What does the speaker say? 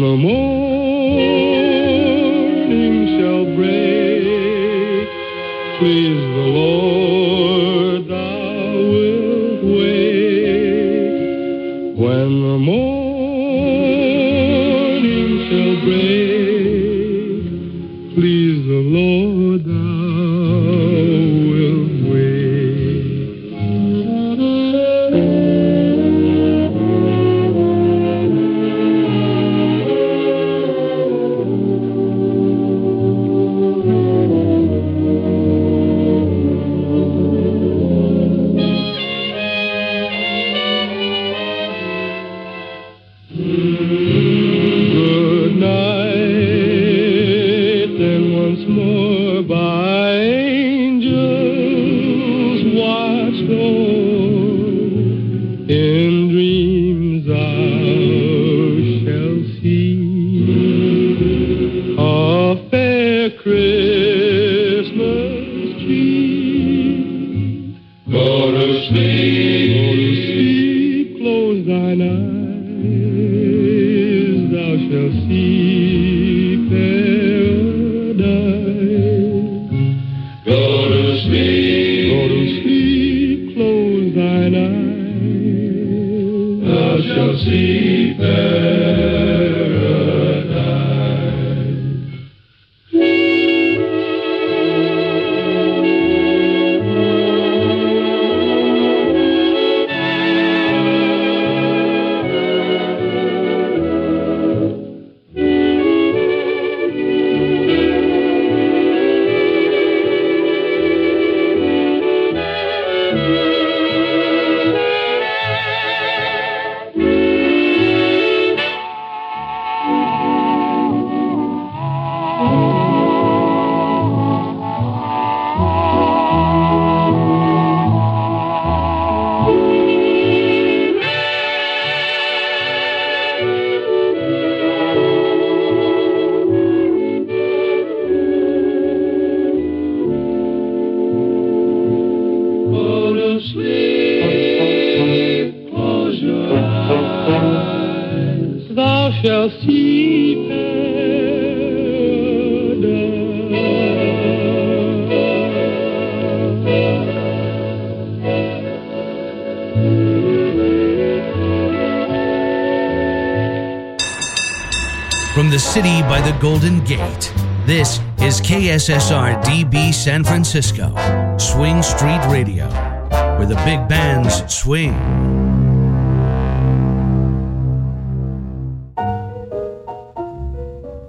the morning shall break, please the Lord, thou wilt wake. When the morning shall break, please the Lord, thou wilt wake. Good night, then once more by angels watched o'er, in dreams thou shalt see a fair Christmas tree. Go to sleep, close thine eyes, thou shalt see paradise. Go to sleep, close thine eyes, thou shalt see paradise. Go to sleep, close your eyes, thou shalt see paradise. From the city by the Golden Gate, this is KSSR DB San Francisco, Swing Street Radio, where the big bands swing.